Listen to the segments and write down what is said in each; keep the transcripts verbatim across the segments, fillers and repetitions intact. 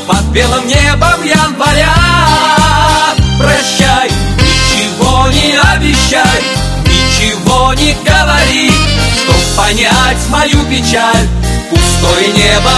под белым небом января. Прощай, ничего не обещай, ничего не говори, чтоб понять мою печаль, пустое небо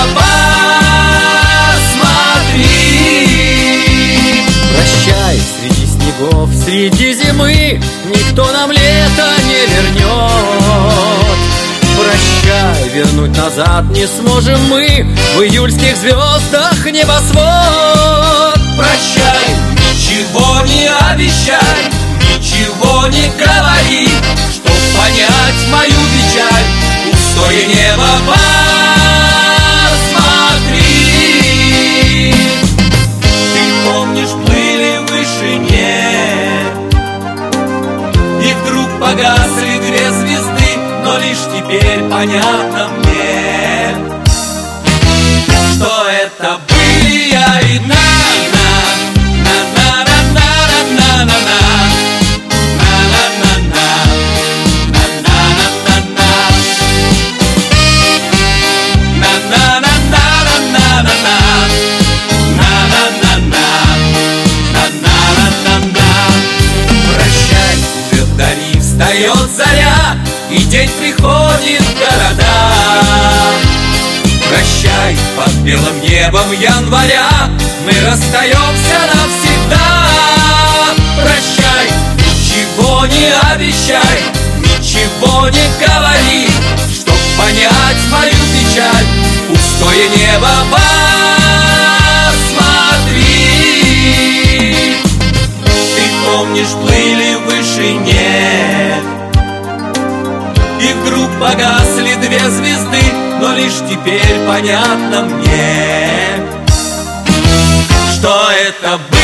посмотри. Прощай, среди снегов, среди зимы никто нам лето не вернет. Прощай, вернуть назад не сможем мы в июльских звездах небосвод. Прощай, ничего не обещай, ничего не говори, чтоб понять мою печаль, пустое небо посмотри. Ты помнишь, плыли в вышине, и вдруг погасли две звезды, но лишь теперь понятно мне, что это были я и на. Встает заря, и день приходит в города. Прощай, под белым небом января мы расстаемся навсегда. Прощай, ничего не обещай, ничего не говори, чтоб понять мою печаль, пустое небо посмотри. Ты помнишь, плыли в вышине, и вдруг погасли две звезды, но лишь теперь понятно мне, что это было.